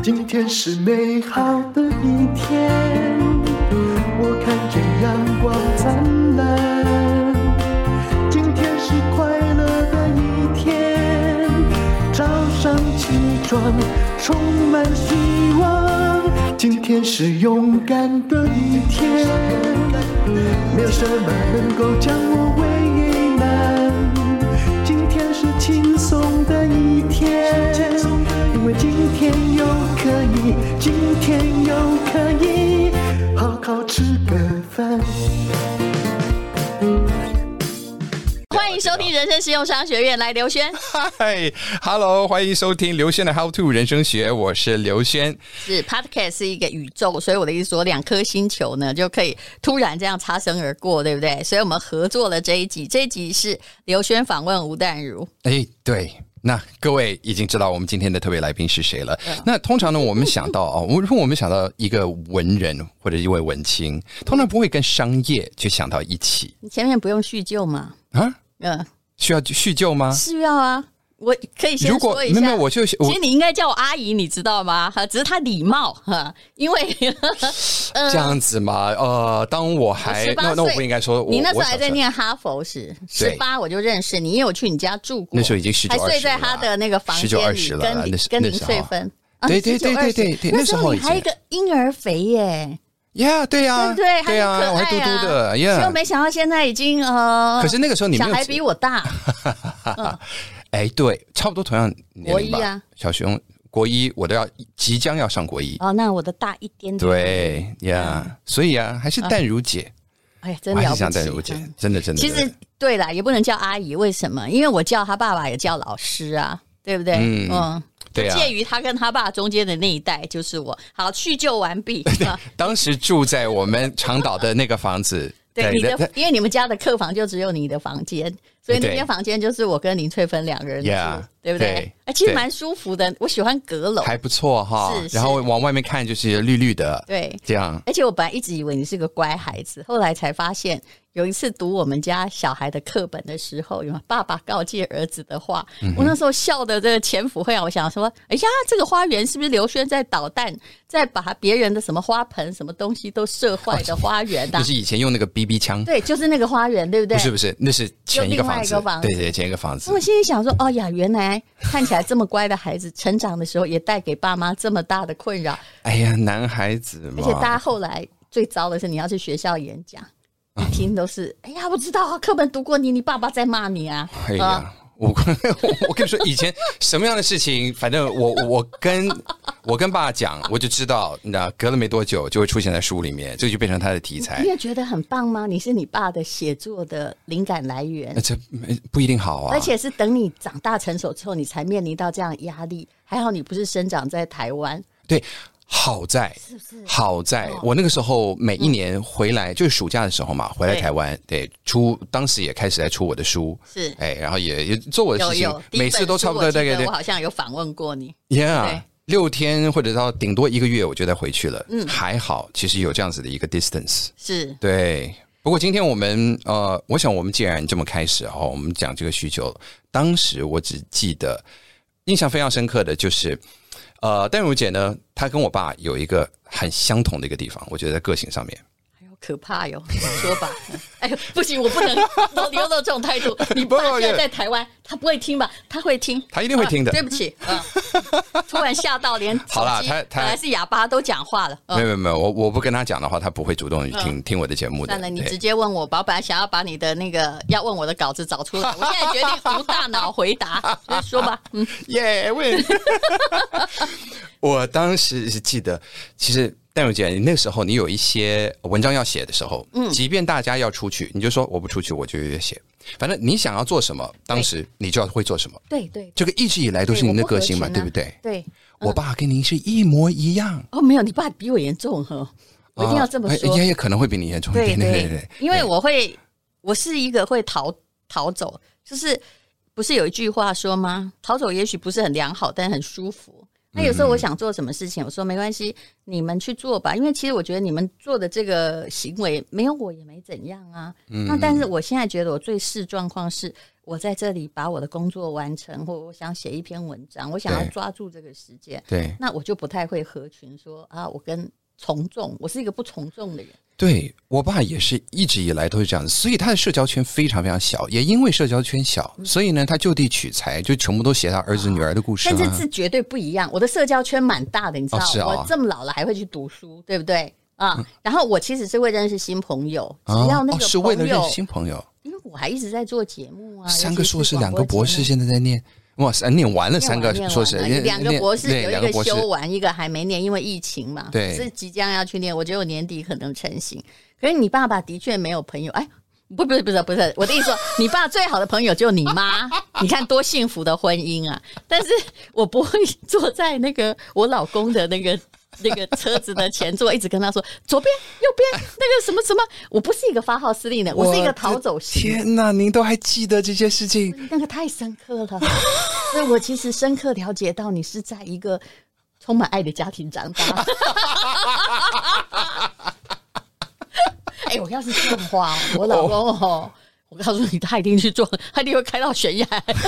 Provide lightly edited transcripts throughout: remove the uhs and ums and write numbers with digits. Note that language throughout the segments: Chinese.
今天是美好的一天，我看见阳光灿烂。今天是快乐的一天，早上起床充满希望。今天是勇敢的一天，没有什么能够将我为难。今天是轻松的一天，因为今天又可以，今天又可以好好吃个饭。 欢迎收听人生实用商学院，来刘轩。 嗨 ，Hello， 欢迎收听刘轩的 How to 人生学，我是刘轩。 是 Podcast 是一个宇宙，所以我的意思说，两颗星球呢就可以突然这样擦身而过，对不对？所以我们合作了这一集，这一集是刘轩访问吴淡如。 对。那各位已经知道我们今天的特别来宾是谁了。那通常呢，我们想到如果我们想到一个文人或者一位文青，通常不会跟商业去想到一起。 你前面不用叙旧吗？ 需要叙旧吗？ 是要啊。我可以先说一下， 没有，其实你应该叫我阿姨，你知道吗？只是他礼貌，因为这样子嘛。当我还那我不应该说， 你那时候还在念哈佛时，18我就认识你，因为我去你家住过， 那时候已经19、20了， 还睡在他的那个房间里，跟林翠芬。 对， 那时候你还有一个婴儿肥耶。 对呀， 对对呀，我还嘟嘟的， 结果没想到现在已经可是那个时候你没有小孩比我大。 对，差不多同样年龄吧。 国一啊， 小熊国一，我都即将要上国一。 那我的大一点点。 对呀，所以还是淡如姐。 哎呀，真了不起！ 我还是想淡如姐，真的。 其实对啦，也不能叫阿姨，为什么？因为我叫他爸爸也叫老师啊，对不对？对啊。介于他跟他爸中间的那一代就是我。好，叙旧完毕。 当时住在我们长岛的那个房子。 对，因为你们家的客房就只有你的房间，所以那间房间就是我跟林翠芬两个人住，对不对？其实蛮舒服的，我喜欢阁楼， 还不错哈。然后往外面看就是绿绿的， 对， 这样。 而且我本来一直以为你是个乖孩子，后来才发现，有一次读我们家小孩的课本的时候，有爸爸告诫儿子的话，我那时候笑的这个前俯后仰，我想说，哎呀，这个花园是不是刘轩在捣蛋，在把别人的什么花盆、什么东西都射坏的花园就是以前用那个 BB 枪， 对，就是那个花园，对不对？ 不是，那是前一个房子，对，前一个房子。 我心里想说，哦呀，原来看起来这么乖的孩子，成长的时候也带给爸妈这么大的困扰。 哎呀，男孩子嘛。 而且大家后来最糟的是，你要去学校演讲，一听都是，哎呀，我知道啊，课本读过你爸爸在骂你啊。 哎呀，我跟你说，以前什么样的事情，反正我跟爸讲，我就知道，你知道，隔了没多久就会出现在书里面，这就变成他的题材。 你也觉得很棒吗？你是你爸的写作的灵感来源， 这不一定好啊。 而且是等你长大成熟之后，你才面临到这样的压力。还好你不是生长在台湾， 对。好在我那个时候每一年回来，就是暑假的时候嘛，回来台湾，对，当时也开始在出我的书， 是， 然后也做我的事情，每次都差不多大概。 我好像有访问过你 ，6天或者到顶多1个月我就再回去了，还好，其实有这样子的一个 distance， 是， 对。不过今天我们我想我们既然这么开始我们讲这个需求，当时我只记得印象非常深刻的就是。淡如姐呢，她跟我爸有一个很相同的一个地方，我觉得在个性上面。 哎呦，可怕哟！说吧，哎呦，不行，我不能流露这种态度。你爸现在在台湾，他不会听吧？他会听， 他一定会听的。 对不起，突然吓到连好啦，他本来是哑巴都讲话了。 没有，我不跟他讲的话，他不会主动听我的节目的。 算了，你直接问我吧。我本来想要把你的那个要问我的稿子找出来，我现在决定无大脑回答。所以说吧， 问。我当时是记得，其实淡如姐，你那时候你有一些文章要写的时候，即便大家要出去，你就说我不出去，我就写。反正你想要做什么，当时你就要会做什么。 对， 这个一直以来都是你的个性嘛，对不对？ 对， 我爸跟您是一模一样。 没有，你爸比我严重我一定要这么说。 也可能会比你严重一点。对， 因为我是一个会逃走，就是不是有一句话说吗？逃走也许不是很良好，但很舒服。 那有时候我想做什么事情，我说没关系，你们去做吧，因为其实我觉得你们做的这个行为没有我也没怎样啊。那但是我现在觉得我最视状况是我在这里把我的工作完成，或我想写一篇文章，我想要抓住这个时间， 对， 那我就不太会合群说啊，我跟从众，我是一个不从众的人。 对，我爸也是一直以来都是这样子，所以他的社交圈非常非常小，也因为社交圈小，所以呢，他就地取材，就全部都写他儿子女儿的故事、啊。 但是绝对不一样，我的社交圈蛮大的，你知道， 是啊、 我这么老了还会去读书，对不对啊？然后我其实是会认识新朋友，只要那个朋友、 是为了认识新朋友， 因为我还一直在做节目啊 ，3个硕士2个博士现在在念。哇，念完了3个硕士 ，2个博士有一个修完，一个还没念，因为疫情嘛， 对， 是即将要去念。我觉得我年底可能成型。可是你爸爸的确没有朋友，哎，不是，我的意思说，你爸最好的朋友就你妈，你看多幸福的婚姻啊！但是我不会坐在那个我老公的那个车子的前座，一直跟他说左边、右边那个什么什么。我不是一个发号施令的，我是一个逃走型。 天哪，您都还记得这些事情？ 那个太深刻了，所以我其实深刻了解到你是在一个充满爱的家庭长大。哎，我要是这样的话，我老公哦，我告诉你，他一定去做，他一定会开到悬崖。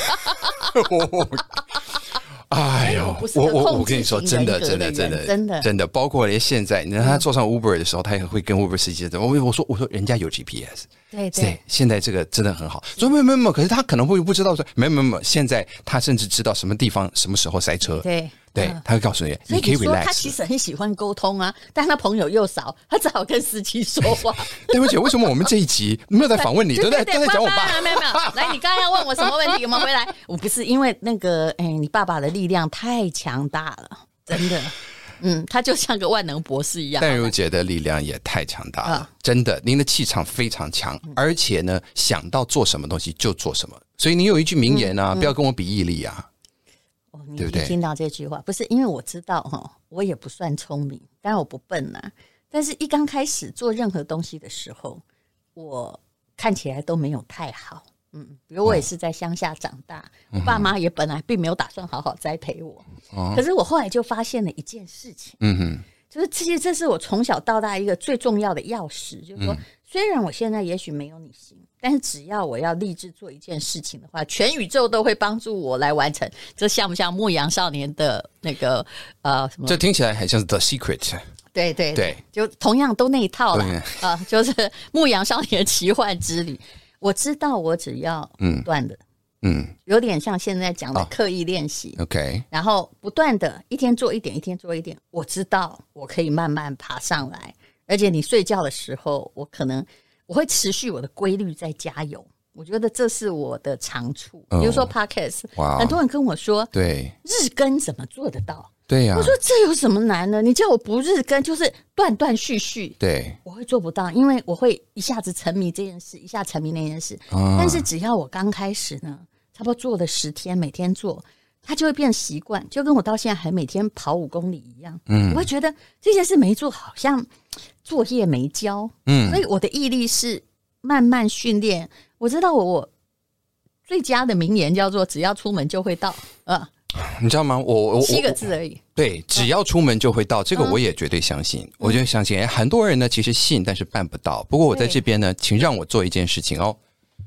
哎呦，我跟你说，真的，包括连现在，你看他坐上 Uber 的时候，他也会跟 Uber 司机讲，我说人家有 GPS， 对，现在这个真的很好。说没有，可是他可能会不知道说，没有，现在他甚至知道什么地方什么时候塞车，对，他会告诉你，你可以 relax。 他其实很喜欢沟通啊，但他朋友又少，他只好跟司机说话。 对不起，为什么我们这一集没有在访问你，都在讲我爸？ 没有。来，你刚刚要问我什么问题？我们回来。我不是因为那个，你爸爸的力量太强大了，真的。他就像个万能博士一样。淡如姐的力量也太强大了，真的，您的气场非常强，而且呢，想到做什么东西就做什么。所以你有一句名言啊，不要跟我比毅力啊。 对不对？听到这句话，不是因为我知道我也不算聪明，当然我不笨啊。但是一刚开始做任何东西的时候，我看起来都没有太好。比如我也是在乡下长大，我爸妈也本来并没有打算好好栽培我。可是我后来就发现了一件事情，就是其实这是我从小到大一个最重要的钥匙，就是说，虽然我现在也许没有你行，但是只要我要立志做一件事情的话，全宇宙都会帮助我来完成。这像不像牧羊少年的那个什么？ 这听起来很像是 The Secret。 对，就同样都那一套啦。就是牧羊少年的奇幻之旅。我知道我只要不断的，有点像现在讲的刻意练习。 OK， 然后不断的一天做一点，一天做一点，我知道我可以慢慢爬上来。而且你睡觉的时候，我会持续我的规律在加油。我觉得这是我的长处。比如说 Podcast，很多人跟我说， 对， 日更怎么做得到？ 对呀， 我说这有什么难呢？你叫我不日更，就是断断续续， 对， 我会做不到，因为我会一下子沉迷这件事，一下沉迷那件事。但是只要我刚开始呢，差不多做了10天，每天做，它就会变习惯，就跟我到现在还每天跑5公里一样。我会觉得这件事没做，好像作业没交。所以我的毅力是慢慢训练。我知道我最佳的名言叫做"只要出门就会到"。 你知道吗？我 7个字而已。 对，只要出门就会到，这个我也绝对相信。我就相信，很多人呢其实信，但是办不到。不过我在这边呢，请让我做一件事情哦。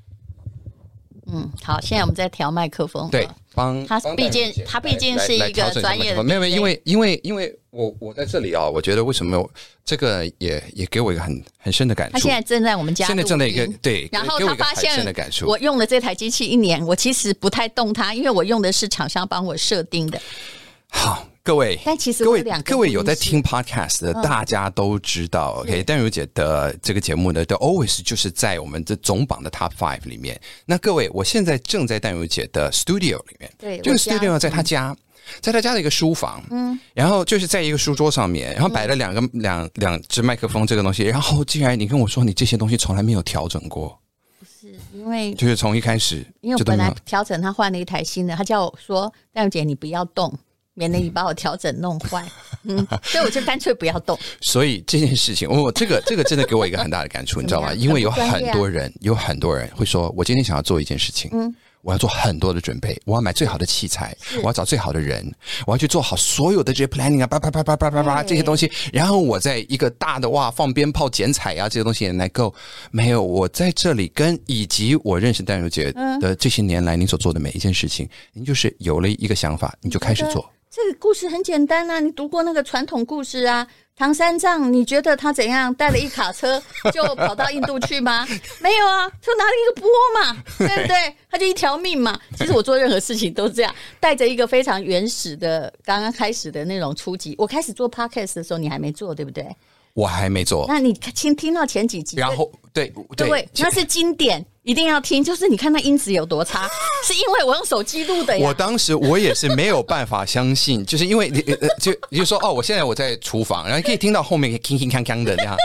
好，现在我们在调麦克风。 对， 他毕竟是一个专业的， 没有，因为我在这里啊，我觉得为什么这个也给我一个很深的感触。 他现在正在我们家， 现在正在一个对， 然后他发现我用了这台机器1年，我其实不太动它，因为我用的是厂商帮我设定的。 好，各位， 但其实各位有在听 podcast 的，大家都知道 ，OK， 淡如姐的这个节目呢，的 always 就是在我们的总榜的 top 5里面。那各位，我现在正在淡如姐的 studio 里面， 对， 这个 studio 在她家。在他家的一个书房，然后就是在一个书桌上面，然后摆了两只麦克风这个东西，然后竟然你跟我说你这些东西从来没有调整过。 不是因为就是从一开始， 因为我本来调整，他换了一台新的，他叫我说淡如姐你不要动，免得你把我调整弄坏。所以我就干脆不要动。所以这件事情，这个真的给我一个很大的感触，你知道吗？因为有很多人会说，我今天想要做一件事情， 我要做很多的准备，我要买最好的器材，我要找最好的人，我要去做好所有的这些 planning 啊，叭这些东西，然后我在一个大的放鞭炮剪彩啊这些东西也能够没有。我在这里以及我认识淡如姐的这些年来，您所做的每一件事情，您就是有了一个想法，你就开始做。 这个故事很简单啊，你读过那个传统故事啊？唐三藏，你觉得他怎样带了一卡车就跑到印度去吗？没有啊，就拿了一个钵嘛，对不对？他就一条命嘛。其实我做任何事情都是这样，带着一个非常原始的刚刚开始的那种初级。我开始做 podcast 的时候你还没做，对不对？ 我还没做。 那你听到前几集， 然后对， 那是经典，一定要听。就是你看那音质有多差，是因为我用手机录的呀。 我当时我也是没有办法相信，就是因为你就说我现在我在厨房，然后可以听到后面铿铿锵锵的这样。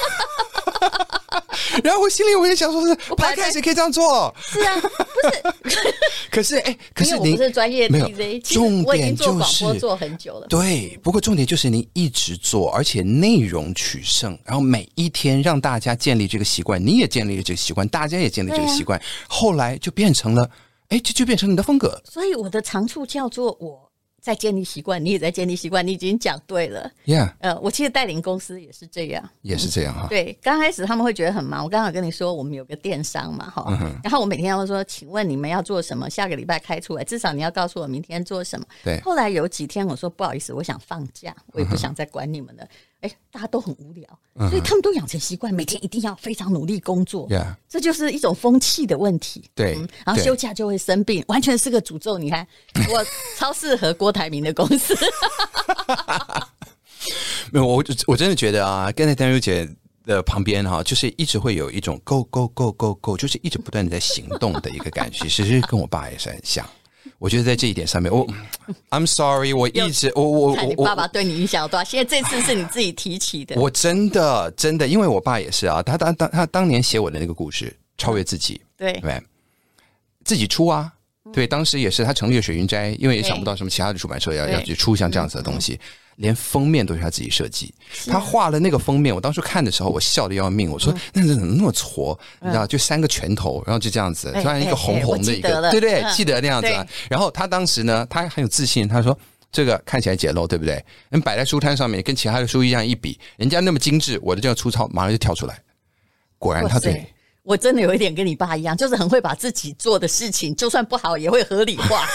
然后我心里我也想说是 podcast 可以这样做。 是啊，不是。 可是因为我不是专业 DJ， 其实我已经做广播做很久了。 对，不过重点就是您一直做，而且内容取胜，然后每一天让大家建立这个习惯，你也建立了这个习惯，大家也建立这个习惯，后来就变成了就变成你的风格。 所以我的长处叫做我在建立习惯，你也在建立习惯，你已经讲对了。 Yeah， 我其实带领公司也是这样， 也是这样哈。 对，刚开始他们会觉得很忙。我刚刚有跟你说，我们有个电商嘛，然后我每天会说，请问你们要做什么？下个礼拜开出来，至少你要告诉我明天做什么。 对。 后来有几天我说不好意思，我想放假，我也不想再管你们了。大家都很无聊，所以他们都养成习惯，每天一定要非常努力工作。这就是一种风气的问题。 对， 然后休假就会生病，完全是个诅咒。你看，我超适合郭台铭的公司。 没有，我真的觉得啊，跟在淡如姐的旁边哈，就是一直会有一种 go go go go go， 就是一直不断的在行动的一个感觉。其实跟我爸也是很像。我觉得在这一点上面，I'm sorry， 我一直看你爸爸对你影响有多大。现在这次是你自己提起的， 我真的，因为我爸也是啊，他当年写我的那个故事《超越自己》，对，自己出啊，对，当时也是他成立了水云斋，因为也想不到什么其他的出版社要去出像这样子的东西。连封面都是他自己设计，他画了那个封面，我当初看的时候我笑得要命，我说那怎么那么挫，你知道，就3个拳头，然后就这样子，突然一个红红的一个，对对，记得那样子啊。然后他当时呢，他很有自信，他说这个看起来简陋，对不对？你摆在书摊上面，跟其他的书一样一比，人家那么精致，我的这样粗糙，马上就跳出来。果然他对。 我真的有一点跟你爸一样，就是很会把自己做的事情，就算不好也会合理化。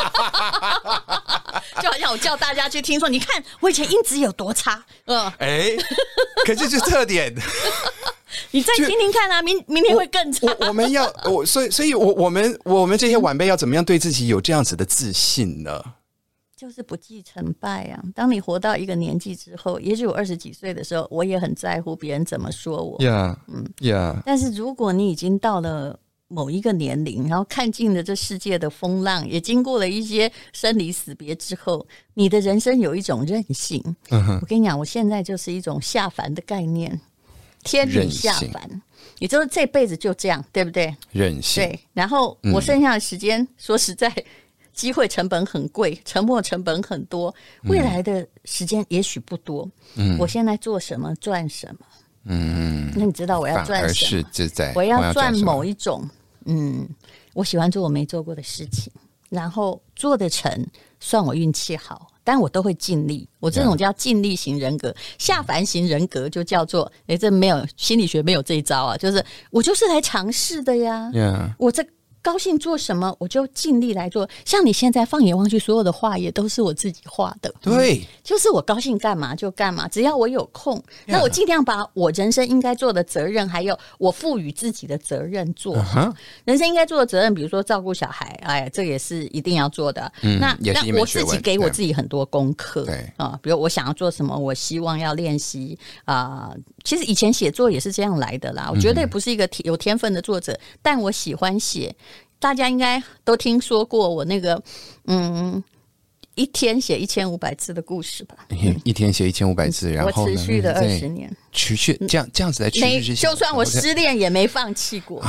就好像我叫大家去听说，你看我以前音质有多差， 可是就特点。 你再听听看啊，明天会更差。 我们要所以我们这些晚辈要怎么样对自己有这样子的自信呢？ 就是不计成败啊！当你活到一个年纪之后，也许我20几岁的时候，我也很在乎别人怎么说我。但是如果你已经到了某一个年龄，然后看尽了这世界的风浪，也经过了一些生离死别之后，你的人生有一种任性。我跟你讲，我现在就是一种下凡的概念，天理下凡。也就是这辈子就这样，对不对？ 任性。对， 然后我剩下的时间，说实在。机会成本很贵，沉没成本很多，未来的时间也许不多。我现在做什么赚什么。那你知道我要赚什么？我要赚某一种我喜欢做我没做过的事情，然后做得成，算我运气好，但我都会尽力。我这种叫尽力型人格，下凡型人格就叫做这没有心理学没有这一招啊，就是我就是来尝试的呀。我这高兴做什么我就尽力来做，像你现在放眼望去，所有的画也都是我自己画的。 对， 就是我高兴干嘛就干嘛，只要我有空，那我尽量把我人生应该做的责任，还有我赋予自己的责任做好。人生应该做的责任，比如说照顾小孩，这也是一定要做的。那我自己给我自己很多功课，比如我想要做什么，我希望要练习其实以前写作也是这样来的啦，我绝对不是一个有天分的作者，但我喜欢写。大家应该都听说过我那个一天写1500字的故事吧？ 一天写1500字，然后我持续的20年， 持续这样子来持续之下， 就算我失恋也没放弃过。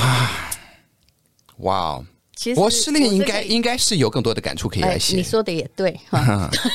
哇！我失恋应该是有更多的感触可以来写。 你说的也对，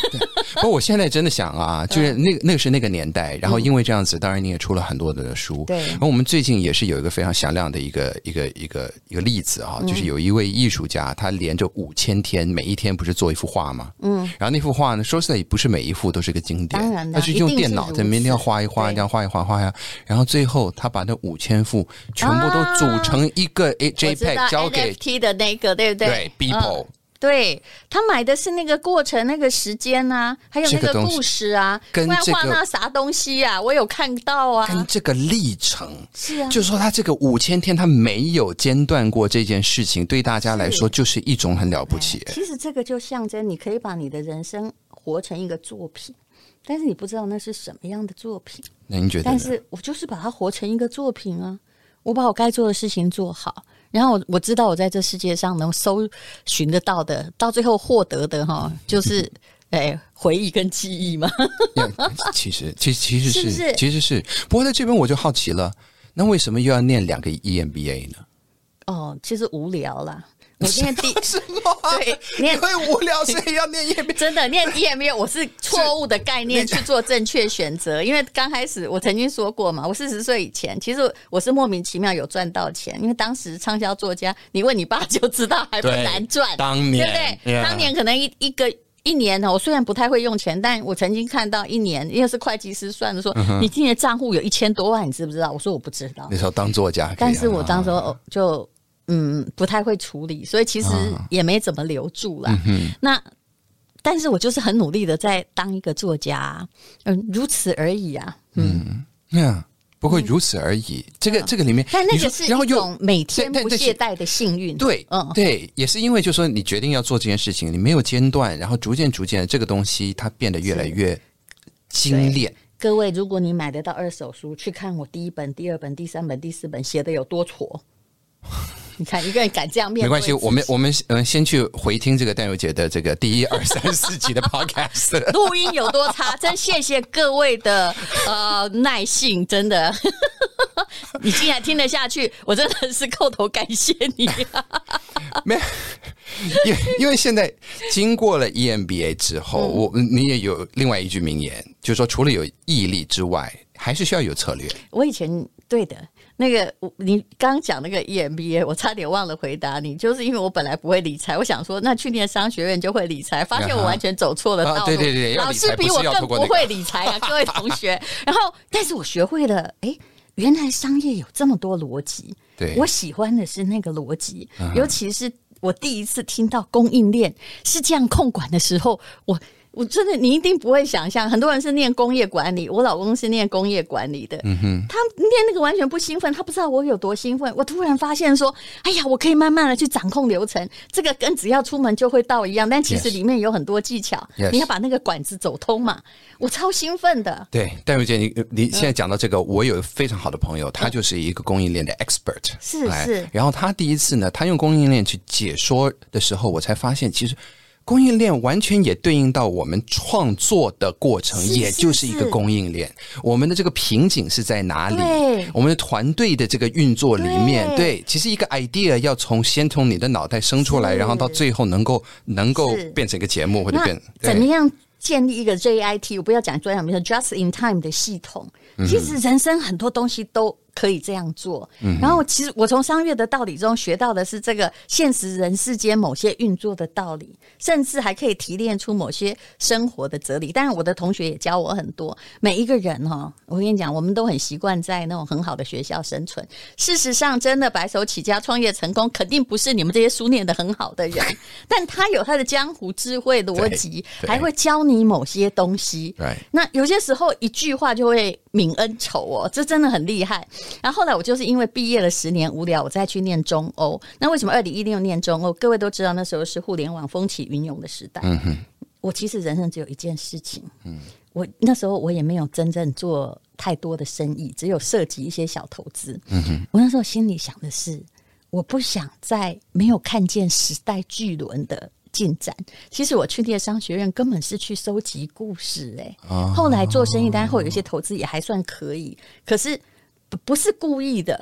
不过我现在真的想啊，就是那个是那个年代，然后因为这样子，当然你也出了很多的书。 对。 然后我们最近也是有一个非常响亮的一个例子啊，就是有一位艺术家，他连着5000天，每一天不是做一幅画吗？然后那幅画呢，说实在也不是每一幅都是个经典， 当然他是用电脑在每天要画一画，这样画一画呀，然后最后他把那5000幅全部都组成一个 JPEG 交给 NFT 的那个，对不对？ 对 Beeple。 对，他买的是那个过程、那个时间啊，还有那个故事啊， 跟这个画那啥东西啊，我有看到啊， 跟这个历程是啊， 就是说他这个5000天他没有间断过这件事情，对大家来说就是一种很了不起。 其实这个就象征你可以把你的人生活成一个作品，但是你不知道那是什么样的作品。 那你觉得？ 但是我就是把它活成一个作品啊，我把我该做的事情做好。然后我知道我在这世界上能搜寻得到的，到最后获得的就是回忆跟记忆嘛。 其实是。不过在这边我就好奇了，那为什么又要念2个 EMBA 呢？ 其实无聊啦。我念什么？ 对，因为无聊所以要念 EMBA。 真的念 EMBA， 我是错误的概念去做正确选择。因为刚开始我曾经说过嘛，我40岁以前，其实我是莫名其妙有赚到钱，因为当时畅销作家，你问你爸就知道，还不难赚。 当年， 对不对？当年可能一年我虽然不太会用钱，但我曾经看到一年，因为是会计师算的说，你今年账户有1000多万，你知不知道？我说我不知道。 那时候当作家， 但是我当时候就。不太会处理，所以其实也没怎么留住啦。那但是我就是很努力的在当一个作家，如此而已啊。 不会如此而已。这个里面， 但那个是一种每天不懈怠的幸运。 对，对，也是因为就是说你决定要做这件事情，你没有间断，然后逐渐这个东西它变得越来越精炼。 各位，如果你买得到2手书，去看我第1本、第2本、第3本、第4本写的有多挫。你看一个人敢这样面对， 没关系，我们先去回听这个淡如姐的这个第1、2、3、4集的 podcast， 录音有多差，真谢谢各位的耐性，真的，你竟然听得下去，我真的是叩头感谢你。 没有，因为现在经过了 EMBA 之后，你也有另外一句名言，就是说除了有毅力之外，还是需要有策略。 我以前对的。那个你刚刚讲那个 EMBA， 我差点忘了回答你，就是因为我本来不会理财，我想说那去念商学院就会理财，发现我完全走错了道路。 对， 老师比我更不会理财啊，各位同学。然后，但是我学会了，原来商业有这么多逻辑。 对， 我喜欢的是那个逻辑，尤其是我第一次听到供应链是这样控管的时候，我真的，你一定不会想象，很多人是念工业管理，我老公是念工业管理的，他念那个完全不兴奋，他不知道我有多兴奋。我突然发现说，哎呀，我可以慢慢的去掌控流程，这个跟只要出门就会到一样，但其实里面有很多技巧，你要把那个管子走通嘛，我超兴奋的。 对，淡如姐，你现在讲到这个，我有非常好的朋友，他就是一个供应链的 expert， 是， 然后他第一次呢，他用供应链去解说的时候，我才发现其实。供应链完全也对应到我们创作的过程，也就是一个供应链。我们的这个瓶颈是在哪里？我们的团队的这个运作里面，对，其实一个 idea 要先从你的脑袋生出来，然后到最后能够变成一个节目或者变怎么样建立一个 JIT， 我不要讲专业名称 ，Just in Time 的系统。其实人生很多东西都可以这样做。然后其实我从商业的道理中学到的是这个现实人世间某些运作的道理，甚至还可以提炼出某些生活的哲理。当然我的同学也教我很多。每一个人我跟你讲，我们都很习惯在那种很好的学校生存。事实上真的白手起家创业成功，肯定不是你们这些书念得很好的人，但他有他的江湖智慧逻辑，还会教你某些东西。那有些时候一句话就会泯恩仇这真的很厉害。然后后来我就是因为毕业了10年无聊，我再去念中欧。那为什么2016念中欧？各位都知道那时候是互联网风起云涌的时代。我其实人生只有一件事情，我那时候我也没有真正做太多的生意，只有涉及一些小投资。我那时候心里想的是，我不想在没有看见时代巨轮的进展。其实我去念商学院根本是去收集故事后来做生意，当然会有一些投资也还算可以，可是不是故意的。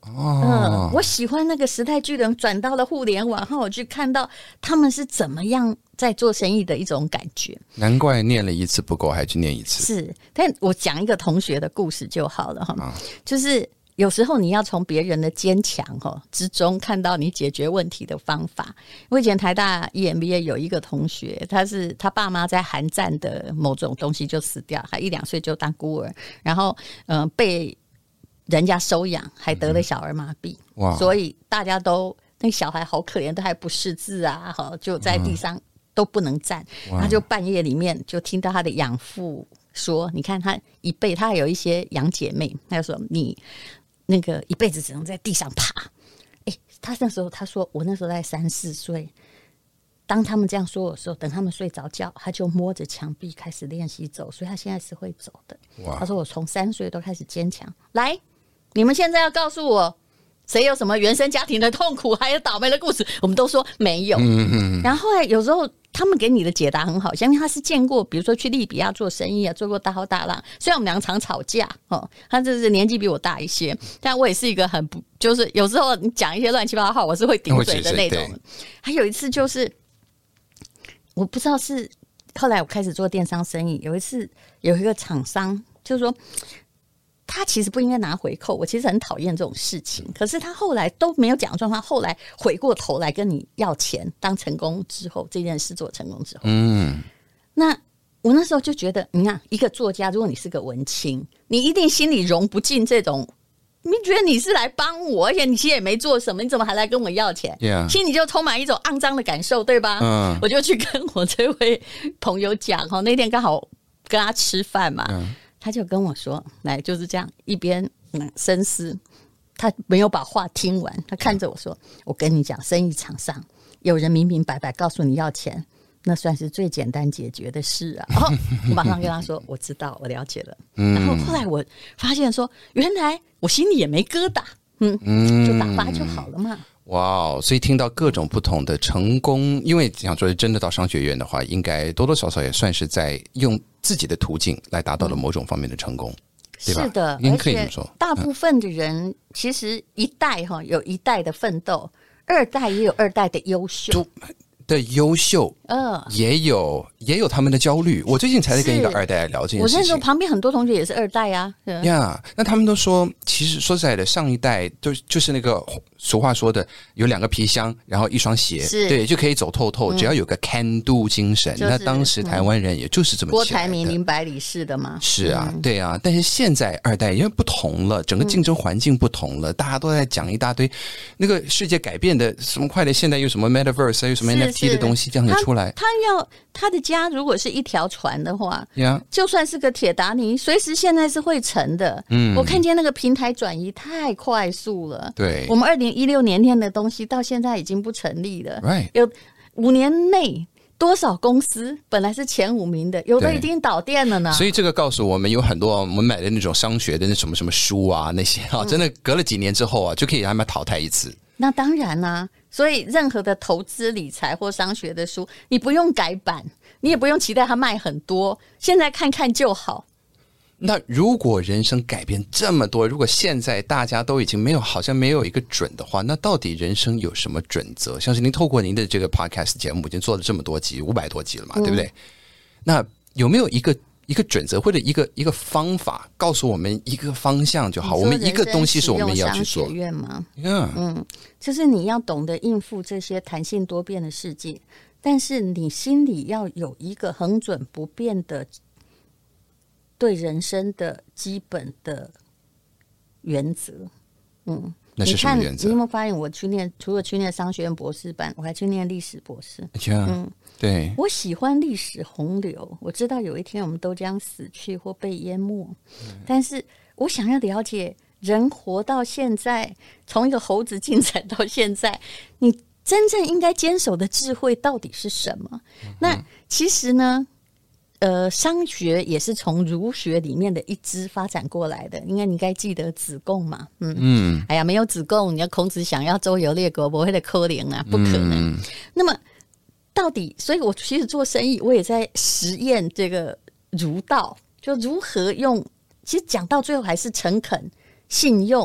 我喜欢那个时代巨人转到了互联网，然后我去看到他们是怎么样在做生意的一种感觉。 难怪念了一次不够，还去念一次。 是，但我讲一个同学的故事就好了哈，就是有时候你要从别人的坚强之中看到你解决问题的方法。我以前台大 EMBA 有一个同学，他爸妈在韩战的某种东西就死掉，他1-2岁就当孤儿，然后被人家收养，还得了小儿麻痹，所以大家都那小孩好可怜，都还不识字啊，就在地上都不能站。他就半夜里面就听到他的养父说：“你看他一辈，他还有一些养姐妹，他就说你那个一辈子只能在地上爬。”他那时候他说我那时候在3-4岁。当他们这样说我的时候，等他们睡着觉，他就摸着墙壁开始练习走，所以他现在是会走的。他说我从3岁都开始坚强。来，你们现在要告诉我，谁有什么原生家庭的痛苦还有倒霉的故事？我们都说没有。然后后来有时候他们给你的解答很好，相信他是见过，比如说去利比亚做生意啊，做过大风大浪。虽然我们2个常吵架他就是年纪比我大一些，但我也是一个很不，就是有时候你讲一些乱七八糟话，我是会顶嘴的那种。还有一次就是我不知道是后来我开始做电商生意，有一次有一个厂商就是说他其实不应该拿回扣，我其实很讨厌这种事情，可是他后来都没有讲状况，后来回过头来跟你要钱，当成功之后，这件事做成功之后，那我那时候就觉得，你看一个作家，如果你是个文青，你一定心里容不进这种，你觉得你是来帮我，而且你其实也没做什么，你怎么还来跟我要钱？ 心里就充满一种肮脏的感受，对吧？我就去跟我这位朋友讲，那天刚好跟他吃饭嘛，他就跟我说，来就是这样，一边深思，他没有把话听完，他看着我说，我跟你讲，生意场上有人明明白白告诉你要钱，那算是最简单解决的事啊。我马上跟他说我知道，我了解了。然后后来我发现说，原来我心里也没疙瘩，就打发就好了嘛。 哇，所以听到各种不同的成功，因为想说真的到商学院的话，应该多多少少也算是在用自己的途径来达到了某种方面的成功，对吧？ 是的， 您可以这么说。 大部分的人其实一代有一代的奋斗，2代也有2代的优秀。 的优秀，也有他们的焦虑。我最近才在跟一个2代来聊这件事情。 我那时候旁边很多同学也是2代啊。 那他们都说，其实说实在的，上一代就是那个俗话说的，有2个皮箱，然后1双鞋，对，就可以走透透。只要有个 can do 精神，那当时台湾人也就是这么起来的。郭台铭000里式的嘛。 是啊，对啊。但是现在2代因为不同了，整个竞争环境不同了，大家都在讲一大堆那个世界改变的什么快的，现在有什么 metaverse， 有什么 NFT 的东西这样子出来。他的家如果是一条船的话，就算是个铁达尼，随时现在是会沉的。我看见那个平台转移太快速了。对，我们2016年天的东西到现在已经不成立了。有5年内多少公司本来是前5名的，有的已经倒店了呢。 所以这个告诉我们，有很多我们买的那种商学的那什么书啊，那些真的隔了几年之后啊，就可以让他们淘汰一次。 那当然啦，所以任何的投资理财或商学的书，你不用改版，你也不用期待它卖很多，现在看看就好。 那如果人生改变这么多，如果现在大家都已经好像没有一个准的话，那到底人生有什么准则？像是您透过您的这个 podcast 节目已经做了这么多集，500多集了嘛，对不对？那有没有一个准则或者一个方法，告诉我们一个方向就好？我们一个东西是我们要去做。 学院吗？就是你要懂得应付这些弹性多变的世界，但是你心里要有一个恒准不变的对人生的基本的原则。 那是什么原则？ 你有没有发现我除了去念商学院博士班，我还去念历史博士。 对， 我喜欢历史洪流，我知道有一天我们都将死去或被淹没，但是我想要了解人活到现在，从一个猴子进展到现在，你真正应该坚守的智慧到底是什么？那其实呢，商学也是从儒学里面的一支发展过来的，因为你该记得子贡嘛。哎呀，没有子贡，你要孔子想要周游列国，不会的可怜啊，不可能。那么到底，所以我其实做生意，我也在实验这个儒道，就如何用。其实讲到最后还是诚恳、信用、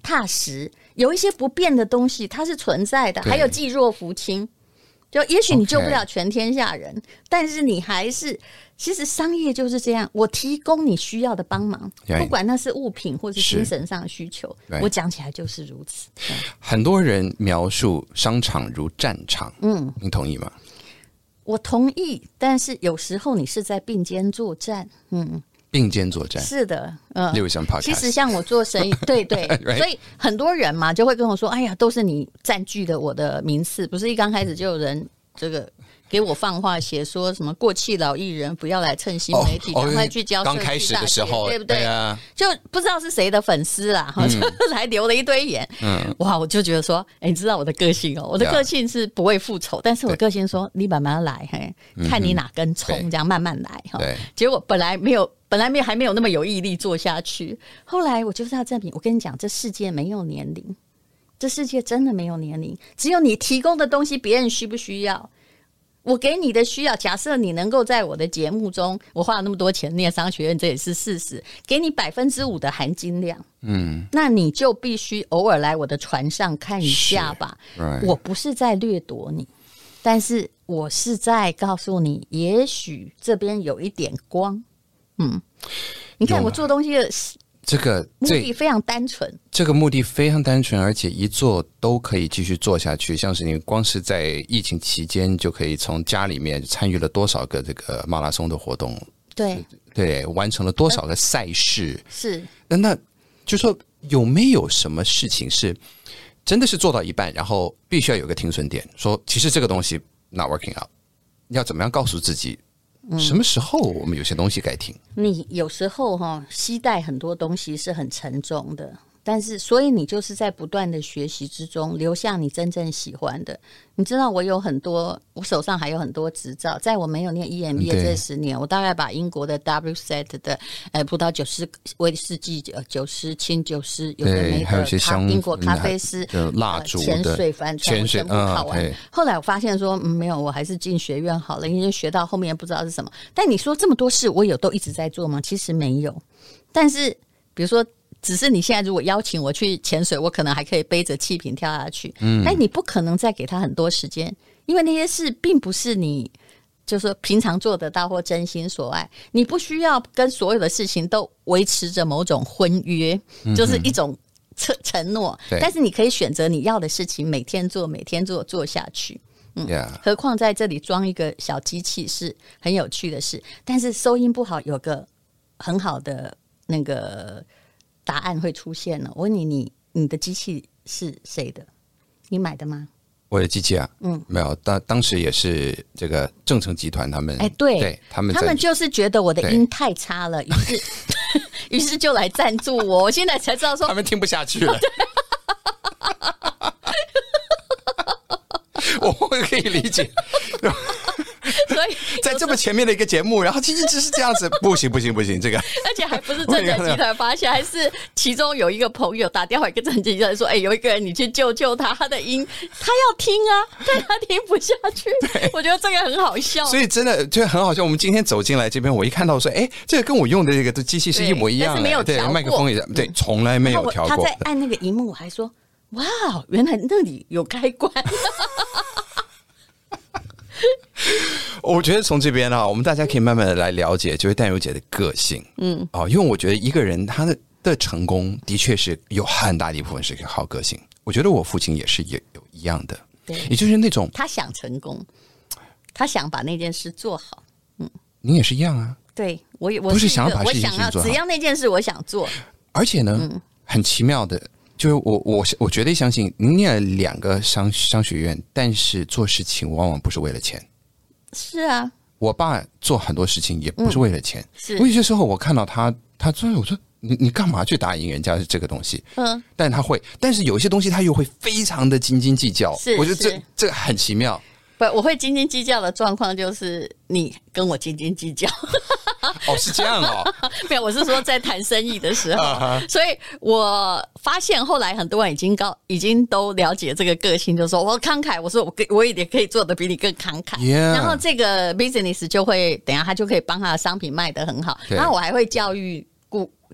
踏实。有一些不变的东西它是存在的，还有济弱扶倾。就也许你救不了全天下人，但是你还是，其实商业就是这样，我提供你需要的帮忙，不管那是物品或是精神上的需求，我讲起来就是如此。 很多人描述商场如战场，你同意吗？ 我同意，但是有时候你是在并肩作战， 并肩作战是的， 例如像 podcast， 其实像我做生意，对对，所以很多人嘛就会跟我说：“哎呀，都是你占据了我的名次。”不是一刚开始就有人这个给我放话写说什么过气老艺人不要来蹭新媒体，赶快去教社区大学。 刚开始的时候， 对不对？ 对啊， 就不知道是谁的粉丝啦，就还留了一堆言。哇，我就觉得说，你知道我的个性哦，我的个性是不会复仇，但是我个性说你慢慢来，看你哪根葱，这样慢慢来。结果本来还没有那么有毅力做下去，后来我就是要证明，我跟你讲，这世界没有年龄，这世界真的没有年龄，只有你提供的东西，别人需不需要？我给你的需要，假设你能够在我的节目中，我花了那么多钱念商学院，这也是事实，给你5%的含金量，那你就必须偶尔来我的船上看一下吧。我不是在掠夺你，但是我是在告诉你，也许这边有一点光。你看我做东西的这个目的非常单纯， 这个目的非常单纯，而且一做都可以继续做下去。像是你光是在疫情期间就可以从家里面参与了多少个这个马拉松的活动，对，完成了多少个赛事， 是那就说有没有什么事情是真的是做到一半，然后必须要有个停损点，说其实这个东西 not working out， 要怎么样告诉自己？什么时候我们有些东西该停？ 你有时候携带很多东西是很沉重的，但是所以你就是在不断的学习之中留下你真正喜欢的。你知道我手上还有很多执照，在我没有念 EMBA 这10年，我大概把英国的 WSET 的葡萄酒师、威士忌酒师、清酒师，有的没的，英国咖啡师、 蜡烛、 潜水帆船，我全部考完。后来我发现说，没有，我还是进学院好了，因为学到后面不知道是什么。但你说这么多事，我都一直在做吗？其实没有。但是比如说，只是你现在如果邀请我去潜水，我可能还可以背着气瓶跳下去，但你不可能再给他很多时间，因为那些事并不是你就是说平常做得到或真心所爱，你不需要跟所有的事情都维持着某种婚约，就是一种承诺，但是你可以选择你要的事情，每天做做下去。何况在这里装一个小机器是很有趣的事，但是收音不好，有个很好的那个答案会出现了。我问你的机器是谁的？你买的吗？ 我的机器啊，没有，当时也是这个正成集团他们， 对，他们就是觉得我的音太差了，于是就来赞助我。我现在才知道说他们听不下去了。我可以理解。 所以在这么前面的一个节目，然后一直是这样子，不行，这个， 而且还不是正成集团发现，还是其中有一个朋友打电话给正成集团说：“有一个人你去救他，他的音他要听啊，但他听不下去。”我觉得这个很好笑， 所以真的就很好笑。我们今天走进来这边，我一看到说：“这个跟我用的这个机器是一模一样的，但是没有调过， 麦克风也对，从来没有调过。” 他在按那个荧幕，我还说：“哇，原来那里有开关。” 我觉得从这边我们大家可以慢慢的来了解，就是淡如姐的个性。因为我觉得一个人他的成功的确是有很大的一部分是靠个性。我觉得我父亲也是有一样的，也就是那种他想成功，他想把那件事做好。 你也是一样啊。 对，我不是想要把事情做好， 只要那件事我想做。 而且呢，很奇妙的。就是我绝对相信，您念了2个商学院，但是做事情往往不是为了钱。 是啊， 我爸做很多事情也不是为了钱。 是， 我有些时候我看到他做，我说你干嘛去答应人家这个东西？但他会，但是有一些东西他又会非常的斤斤计较。我觉得这个很奇妙。 不，我会斤斤计较的状况就是你跟我斤斤计较。 是这样哦。 没有，我是说在谈生意的时候，所以我发现后来很多人已经都了解这个个性，就说我慷慨，我说我也可以做的比你更慷慨，然后这个 business 就会等一下他就可以帮他的商品卖得很好，然后我还会教育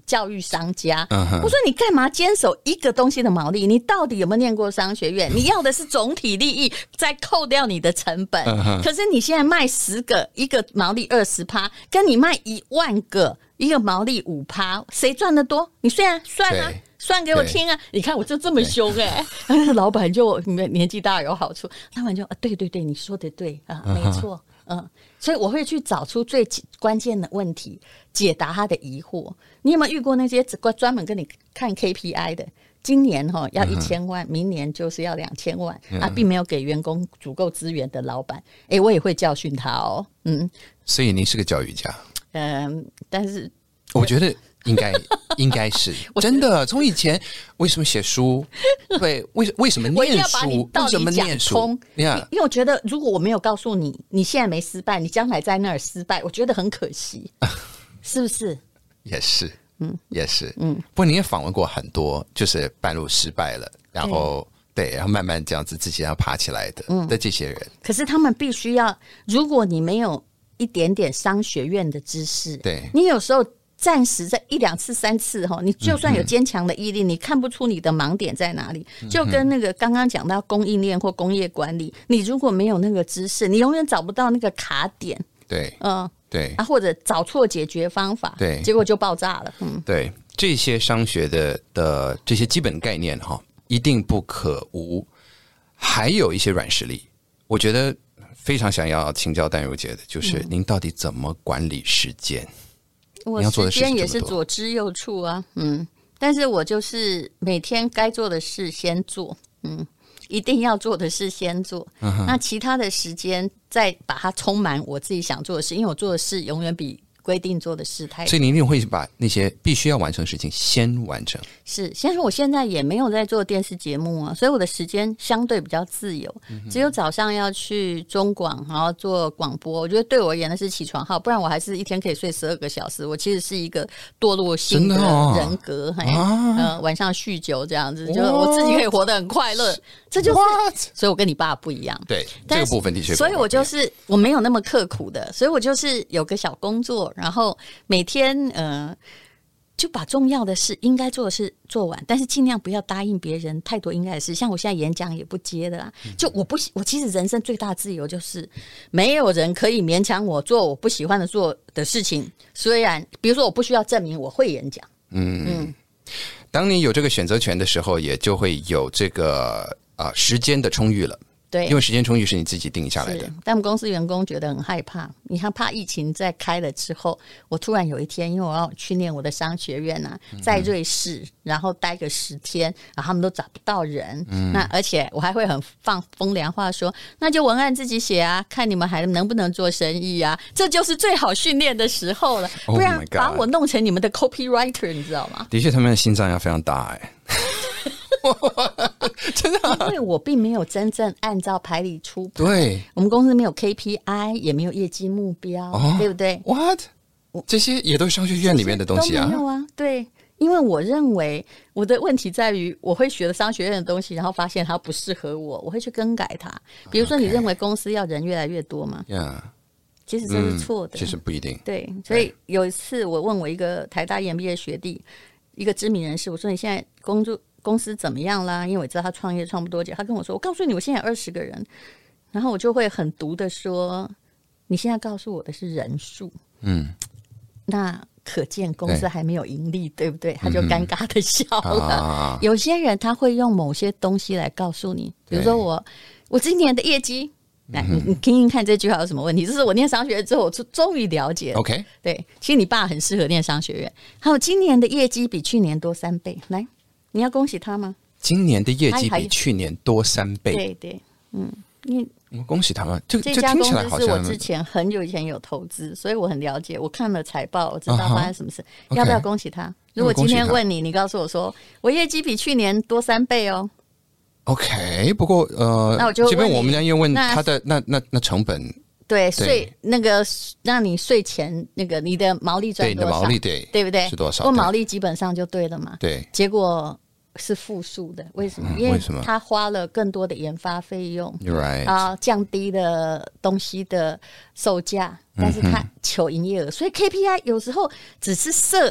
教育商家。我说你干嘛坚守一个东西的毛利？你到底有没有念过商学院？你要的是总体利益，再扣掉你的成本。可是你现在卖10个，一个毛利20%，跟你卖10000个，一个毛利5%，谁赚得多？你算啊。算给我听啊！你看我就这么凶老板就年纪大有好处，老板就对对对，你说的对啊，没错，所以我会去找出最关键的问题，解答他的疑惑。你有没有遇过那些专门跟你看 KPI 的？今年要1000万，明年就是要2000万并没有给员工足够资源的老板，我也会教训他哦。 所以您是个教育家， 但是我觉得。应该是真的。从以前为什么写书？对，为什么念书？为什么念书？因为我觉得，如果我没有告诉你，你现在没失败，你将来在那儿失败，我觉得很可惜，是不是？ 也是，也是，不过你也访问过很多，就是半路失败了，然后对，然后慢慢这样子自己要爬起来的这些人。 可是他们必须要，如果你没有一点点商学院的知识， 对， 你有时候。暂时在1、2次、3次你就算有坚强的毅力，你看不出你的盲点在哪里。就跟那个刚刚讲到供应链或工业管理，你如果没有那个知识，你永远找不到那个卡点。 对，对或者找错解决方法， 对， 结果就爆炸了。 对，这些商学的这些基本概念一定不可无。还有一些软实力，我觉得非常想要请教淡如姐的，就是您到底怎么管理时间？ 我时间也是左支右绌啊，但是我就是每天该做的事先做，一定要做的事先做，那其他的时间再把它充满我自己想做的事，因为我做的事永远比规定做的事太多， 所以你一定会把那些必须要完成的事情先完成。 是，像我现在也没有在做电视节目啊，所以我的时间相对比较自由，只有早上要去中广，然后做广播。我觉得对我而言那是起床号，不然我还是一天可以睡12个小时。我其实是一个堕落性的人格，晚上酗酒这样子，就我自己可以活得很快乐。这就是，所以我跟你爸不一样。 对，这个部分的确， 所以我就是我没有那么刻苦的，所以我就是有个小工作。然后每天就把重要的事应该做的事做完，但是尽量不要答应别人太多应该的事。像我现在演讲也不接的啦，就我其实人生最大的自由就是没有人可以勉强我做我不喜欢的做的事情。虽然比如说我不需要证明我会演讲， 当你有这个选择权的时候，也就会有这个时间的充裕了。对，因为时间充裕是你自己定下来的。 但我们公司员工觉得很害怕，你看怕疫情在开了之后，我突然有一天，因为我要去念我的商学院在瑞士，然后待个10天，然后他们都找不到人，那而且我还会很放风凉话说，那就文案自己写啊，看你们还能不能做生意啊，这就是最好训练的时候了，不然把我弄成你们的 copywriter， 你知道吗？ 的确，他们的心脏要非常大真的， 因为我并没有真正按照牌理出牌。 对， 我们公司没有 KPI， 也没有业绩目标，对不对 ？What？ 这些也都是商学院里面的东西啊。 都没有啊，对，因为我认为我的问题在于，我会学了商学院的东西，然后发现它不适合我，我会去更改它。比如说，你认为公司要人越来越多吗？其实这是错的， 其实不一定。 对，所以有一次我问我一个台大研毕业学弟，一个知名人士，我说你现在公司怎么样啦？因为我知道他创业创不多久，他跟我说：“我告诉你，我现在有20个人。”然后我就会很毒的说：“你现在告诉我的是人数，那可见公司还没有盈利， 对不对？”他就尴尬的笑了。有些人他会用某些东西来告诉你，比如说我今年的业绩。来，你听听看这句话有什么问题？这是我念商学院之后，我终于了解了。 OK， 对，其实你爸很适合念商学院。还有今年的业绩比去年多3倍，来。你要恭喜他吗？ 今年的业绩比去年多3倍。 对对， 我恭喜他们。这家公司是我之前很久以前有投资，所以我很了解。我看了财报，我知道发生什么事。要不要恭喜他？如果今天问你，你告诉我说我业绩比去年多3倍哦。 OK， 不过那我就这边我们要问他的那成本。 对，税那个让你税前那个你的毛利赚多少？ 对，你的毛利对不对？ 是多少？ 我毛利基本上就对了嘛。 对， 结果是负数的，为什么？因为他花了更多的研发费用，降低了东西的售价，但是他求营业额，所以 KPI 有时候只是设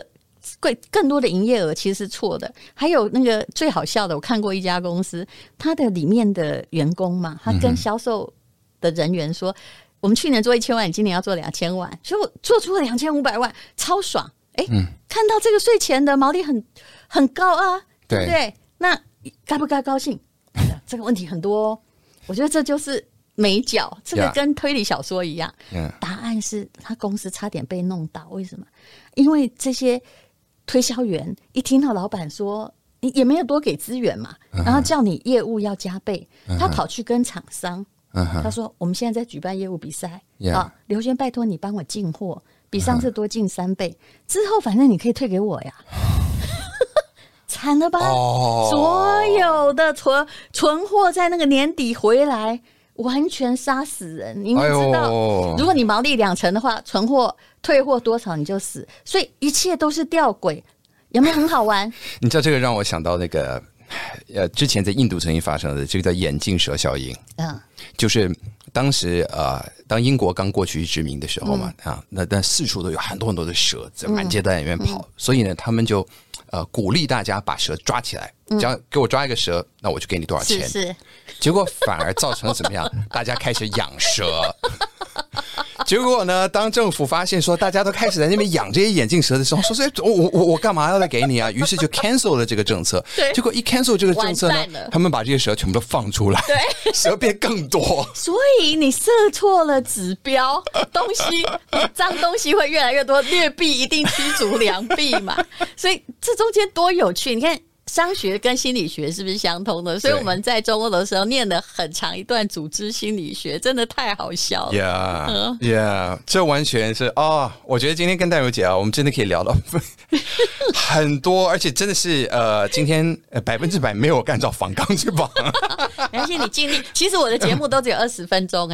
更多的营业额其实是错的。还有那个最好笑的，我看过一家公司，它的里面的员工嘛，他跟销售的人员说，我们去年做1000万，你今年要做2000万，所以我做出了2500万，超爽。看到这个税前的毛利很高啊，对不对？那该不该高兴？这个问题很多哦。我觉得这就是美角，这个跟推理小说一样。答案是他公司差点被弄倒，为什么？因为这些推销员一听到老板说你也没有多给资源嘛，然后叫你业务要加倍，他跑去跟厂商，他说我们现在在举办业务比赛啊，刘轩拜托你帮我进货，比上次多进3倍，之后反正你可以退给我呀。惨了吧？所有的存货在那个年底回来，完全杀死人。你会知道，如果你毛利2成的话，存货退货多少你就死，所以一切都是吊诡，有没有很好玩？ 你知道这个让我想到那个之前在印度曾经发生的这个叫眼镜蛇效应。就是当时当英国刚过去殖民的时候嘛，那四处都有很多很多的蛇在满街在里面跑，所以呢，他们就鼓励大家把蛇抓起来，只要给我抓一个蛇，那我就给你多少钱。 是结果反而造成了怎么样？大家开始养蛇。结果呢，当政府发现说大家都开始在那边养这些眼镜蛇的时候，说我干嘛要再给你啊？于是就 cancel 了这个政策。结果一 cancel 这个政策呢，他们把这些蛇全部都放出来，蛇变更多。 所以你设错了指标，脏东西会越来越多，劣币一定驱逐良币嘛。所以这中间多有趣，你看。商学跟心理学是不是相通的？所以我们在中国的时候念了很长一段组织心理学，真的太好笑了。 Yeah， 这完全是我觉得今天跟戴茹姐我们真的可以聊到很多，而且真的是今天100%没有按照访纲去访。 没关系，你尽力。其实我的节目都只有20分钟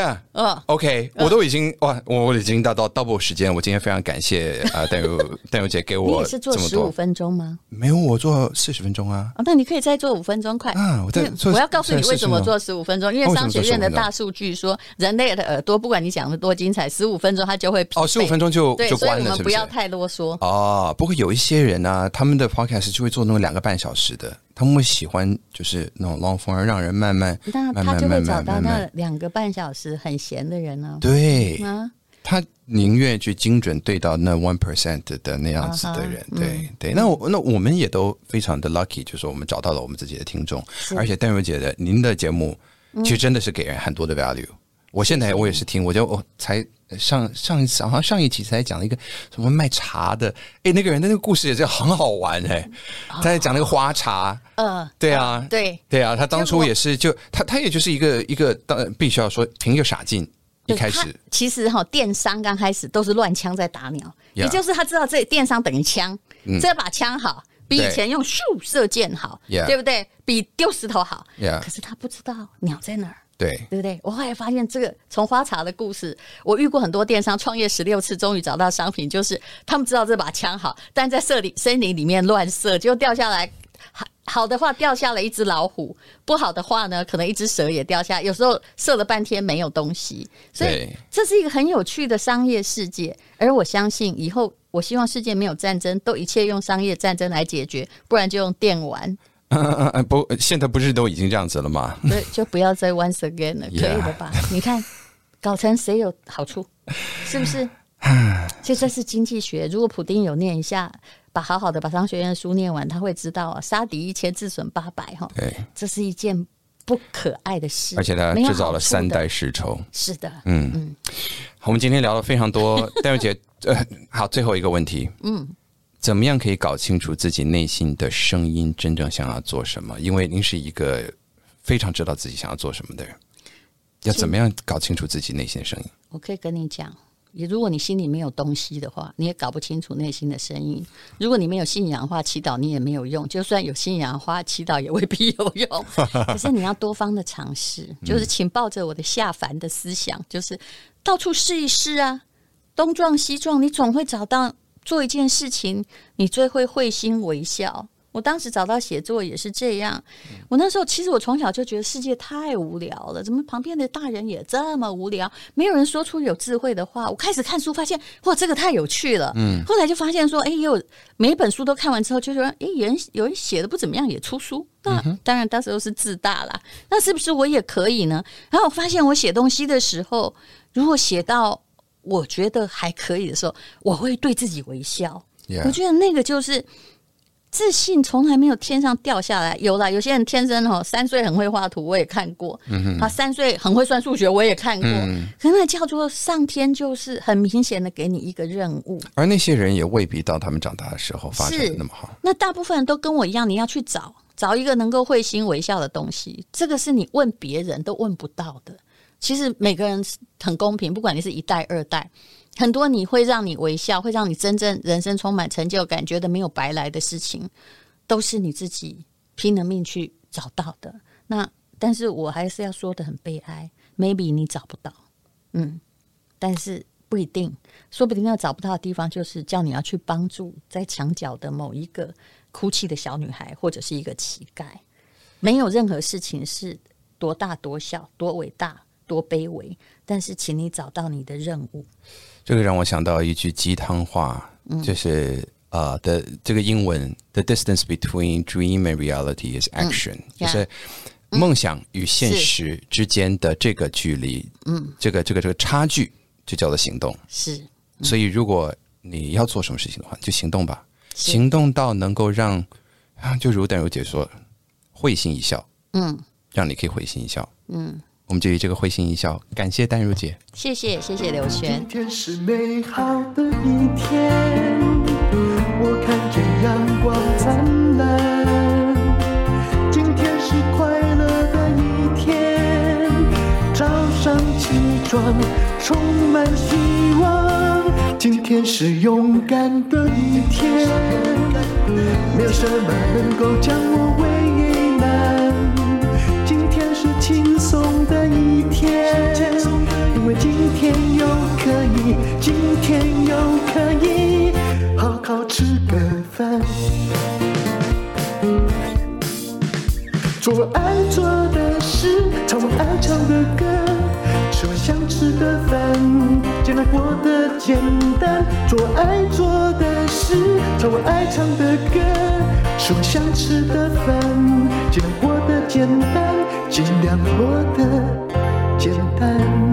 OK， 我都已经我已经到 double 时间。我今天非常感谢戴茹姐给我。 你也是做15分钟吗？ 没有，我做40分钟啊。 那你可以再做5分钟快。我要告诉你为什么做15分钟，因为商学院的大数据说，人类的耳朵不管你讲的多精彩，15分钟它就会疲惫。 15分钟就关了， 所以我们不要太啰嗦。 不过有一些人啊，他们的 podcast 就会做那种2个半小时的。他们会喜欢就是那种 long form， 让人慢慢， 那他就会找到那2个半小时很闲的人啊。 对，他宁愿去精准对到那 1% 的那样子的人。对。那我们也都非常的 lucky， 就是我们找到了我们自己的听众，而且戴茹姐您的节目其实真的是给人很多的 value。我现在我也是听，我才上一次好像上一期才讲了一个什么卖茶的，那个人的那个故事也是很好玩他在讲那个花茶，对啊，对啊，他当初也是他也就是一个必须要说凭一个傻劲。一开始其实电商刚开始都是乱枪在打鸟，也就是他知道这电商等于枪，这把枪好，比以前用射箭好，对不对？比丢石头好，可是他不知道鸟在哪儿。对不对？我后来发现这个从花茶的故事，我遇过很多电商创业16次，终于找到商品，就是他们知道这把枪好，但在森林里面乱射，就掉下来。好的话掉下了一只老虎，不好的话呢，可能一只蛇也掉下来。有时候射了半天没有东西，所以这是一个很有趣的商业世界。而我相信以后，我希望世界没有战争，都一切用商业战争来解决，不然就用电玩。 不，现在不是都已经这样子了吗？ 对，就不要再 once again 了，可以的吧？你看，搞成谁有好处？是不是？其实这是经济学。如果普丁有念一下，好好的把商学院的书念完，他会知道杀敌1000，自损800 对， 这是一件不可爱的事， 而且他制造了3代世仇。 是的， 好，我们今天聊了非常多，戴茹姐，好，最后一个问题，怎么样可以搞清楚自己内心的声音真正想要做什么？因为您是一个非常知道自己想要做什么的人，要怎么样搞清楚自己内心的声音？ 我可以跟你讲，如果你心里没有东西的话，你也搞不清楚内心的声音。如果你没有信仰的话，祈祷你也没有用，就算有信仰的话，祈祷也未必有用。可是你要多方的尝试，就是请抱着我的下凡的思想，就是到处试一试啊，东撞西撞，你总会找到做一件事情你最会会心微笑， 我当时找到写作也是这样。我那时候其实我从小就觉得世界太无聊了，怎么旁边的大人也这么无聊，没有人说出有智慧的话。我开始看书发现哇这个太有趣了，后来就发现说每一本书都看完之后就说有人写的不怎么样也出书，那当然当时都是自大啦，那是不是我也可以呢？然后我发现我写东西的时候，如果写到我觉得还可以的时候，我会对自己微笑。我觉得那个就是自信从来没有天上掉下来。有啦，有些人天生3岁很会画图，我也看过。3岁很会算数学，我也看过。可是那叫做上天就是很明显的给你一个任务， 而那些人也未必到他们长大的时候发展的那么好。 那大部分人都跟我一样，你要去找一个能够会心微笑的东西，这个是你问别人都问不到的。其实每个人很公平，不管你是1代2代。很多你会让你微笑，会让你真正人生充满成就感，觉得没有白来的事情，都是你自己拼了命去找到的。但是我还是要说的很悲哀 ，maybe 你找不到，但是不一定，说不定那找不到的地方，就是叫你要去帮助在墙角的某一个哭泣的小女孩，或者是一个乞丐。没有任何事情是多大多小，多伟大多卑微，但是请你找到你的任务。 这个让我想到一句鸡汤话，就是的这个英文 "The distance between dream and reality is action"，就是梦想与现实之间的这个距离，这个差距就叫做行动。 是， 所以如果你要做什么事情的话，就行动吧，行动到能够让，就如淡如姐说，会心一笑，让你可以会心一笑，我们就以这个会心一笑感谢淡如姐。 谢谢刘璇。 今天是美好的一天，我看见阳光灿烂。今天是快乐的一天，早上起床充满希望。今天是勇敢的一天，没有什么能够将我为难。今天是轻松的一天，因为今天又可以，今天又可以好好吃个饭，做我爱做的事，唱我爱唱的歌，吃我想吃的饭，尽量过得简单。做我爱做的事，唱我爱唱的歌，吃我想吃的饭，尽量过得简单，尽量过得简单。